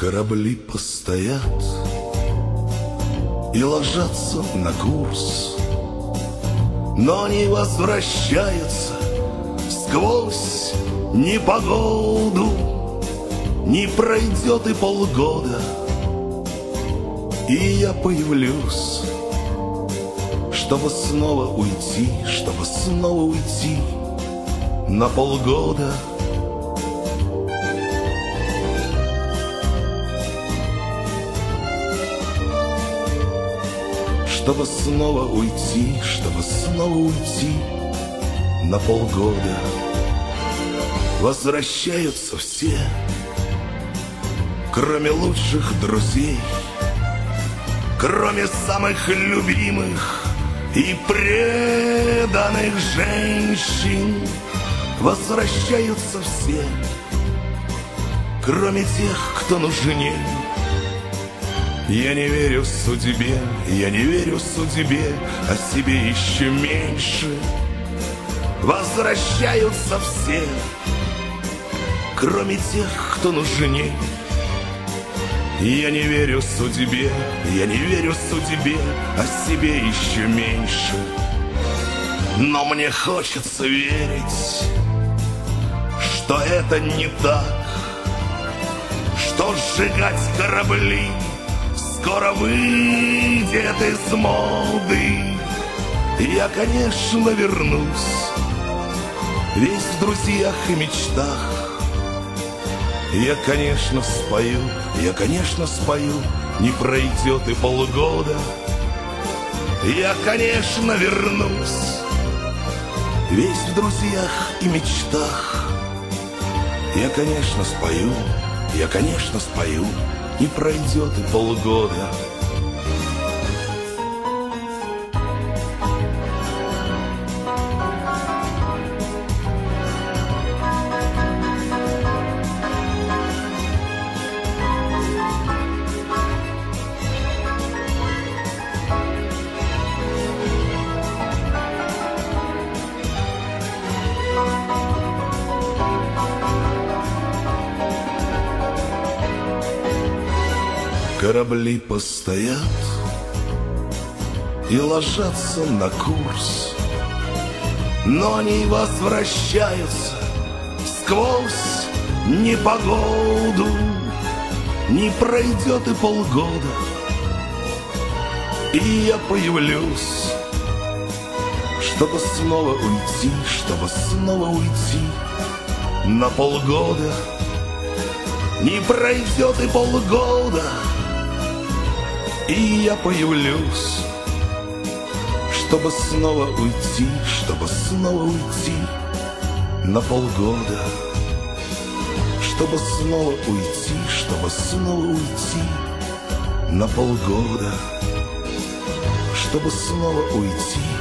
Корабли постоят и ложатся на курс, но они возвращаются сквозь непогоду. Не пройдет и полгода, и я появлюсь, чтобы снова уйти, чтобы снова уйти на полгода. Чтобы снова уйти, чтобы снова уйти на полгода. Возвращаются все, кроме лучших друзей, кроме самых любимых и преданных женщин. Возвращаются все, кроме тех, кто нужнее. Я не верю судьбе, я не верю судьбе, а себе еще меньше. Возвращаются все, кроме тех, кто нужнее. Я не верю судьбе, я не верю судьбе, а себе еще меньше. Но мне хочется верить, что это не так, что сжигать корабли скоро выйдет из моды. Я, конечно, вернусь, весь в друзьях и мечтах. Я, конечно, спою, я, конечно, спою, не пройдет и полгода. Я, конечно, вернусь, весь в друзьях и мечтах. Я, конечно, спою, я, конечно, спою, не пройдет и полгода. Корабли постоят и ложатся на курс, но они возвращаются сквозь непогоду. Не пройдет и полгода, и я появлюсь, чтобы снова уйти, чтобы снова уйти на полгода. Не пройдет и полгода, и я появлюсь, чтобы снова уйти, чтобы снова уйти на полгода. Чтобы снова уйти, чтобы снова уйти на полгода. Чтобы снова уйти